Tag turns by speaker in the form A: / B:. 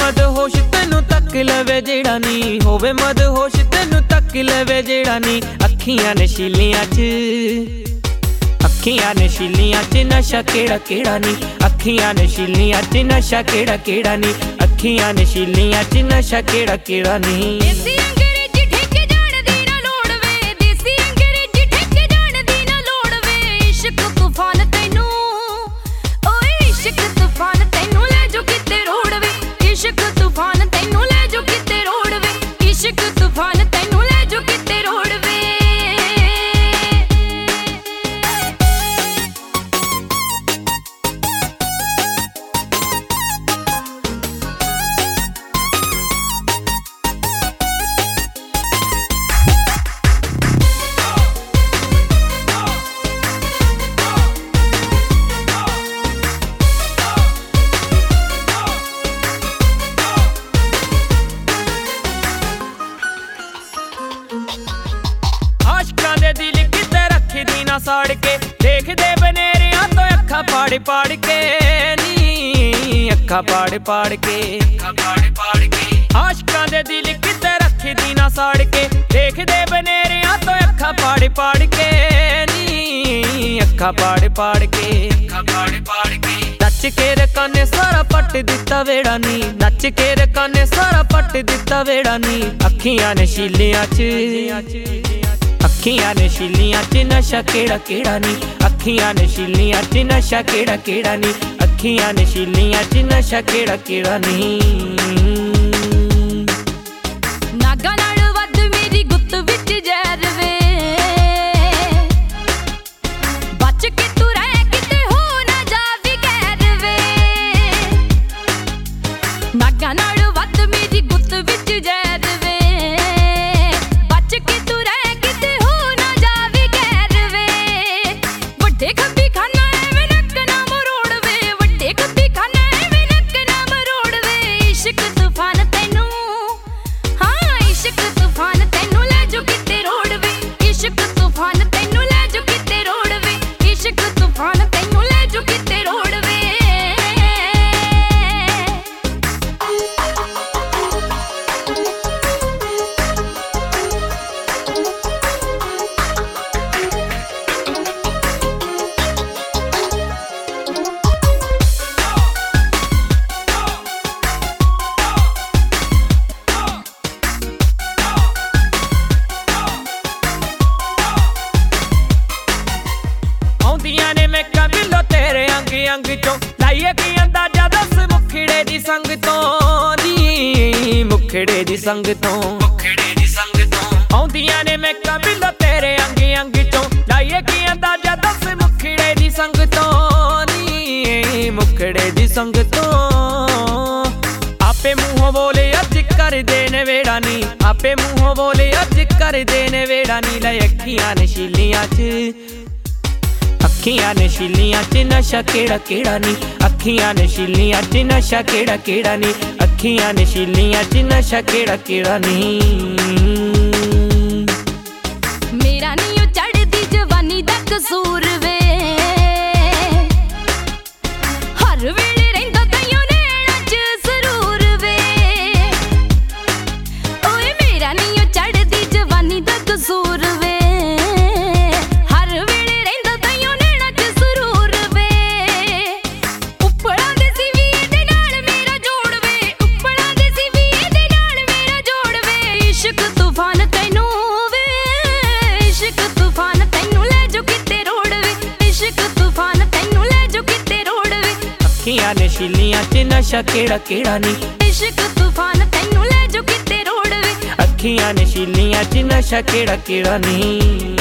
A: मदहोश तैनू तक लवे जेड़ा नी, होवे मदहोश तैनू तक लवे जेड़ा नी। अखियां नशीलियां च नशा केड़ा केड़ा नी, अखियां नशीलियां च नशा केड़ा केड़ा नी, अखियां नशीलियां च नशा केड़ा केड़ा नी। साड़ के देखदे बनेरियां तो अखा पाड़ पाड़ के नी, अखा पाड़ पाड़ के आशकां दे दिल किते रखी दी ना साड़ के देखदे बनेरियां तो अखा पाड़ पाड़ के नी, अखा पाड़ पाड़ के नच के रकाने सारा पट दिता वेड़ा नी, नच के रकाने सारा पट दिता वेड़ा नी। अखियां नशीलियां च नशा केड़ा केड़ा नी, अखियां नशीलियां च नशा केड़ा केड़ा नी, अखियां नशीलियां च नशा केड़ा केड़ा नी।
B: नागा नाल वध मेरी गुत्त विच जहर वे, बच के तू रह किते हो ना जावी कहर वे। नागा नाल वध मेरी गुत्त विच जहर वे, बच के तू रह किते हो ना जावी कहर वे। वड्डे खब्बी खाना एवें नक ना मरोड़ वे, वड्डे खब्बी खाना एवें नक ना मरोड़ वे। इश्क तूफान तैनू, हाँ इश्क तूफान तैनू ले जो किते रोड़ वे, इश्क तूफान तैनू ले जो किते रोड़ वे, इश्क तूफान तैनू ले जो किते रोड़ वे।
A: आउंदियां ने मेका बिलो तेरे अंग अंग चों, लाइए की अंदाजा दस मुखड़े दी संग तो नी, मुखड़े दी संग तो आउंदियां ने मेका बिलो तेरे अंग अंग चों, लाइए की अंदाजा दस मुखड़े दी संग तो नी, मुखड़े दी संग तो। आपे मुंहों बोले अज कर देने वेड़ा नी, आपे मुंहों बोले अज कर देने वेड़ा नी। लै अखियां नशीलियां च नशा केड़ा केड़ा नी, अखियां नशीलियां च नशा केड़ा केड़ा नी, अखियां नशीलियां च नशा केड़ा केड़ा नी।
B: मेरा नी ओ चढ़दी जवानी दा कसूर वे, हर वेले रहिंदा तैयों नैना च सरूर वे। ओए मेरा नी ओ चढ़दी जवानी दा कसूर वे, हर वेले रहिंदा तैयों नैना च सरूर वे। उपड़ा दे सीवी दे नाल मेरा जोड़ वे, उपड़ा दे सीवी दे नाल मेरा जोड़ वे। इश्क तूफान तैनू वे, इश्क तूफान तैनू ले जो किते रोड़ वे, इश्क तूफान तैनू ले जो किते रोड़ वे।
A: अखियां नशीलियां च नशा केड़ा केड़ा नी,
B: इश्क तूफान तैनू ले जो किते रोड़ वे,
A: अखियां नशीलियां च नशा केड़ा केड़ा नी।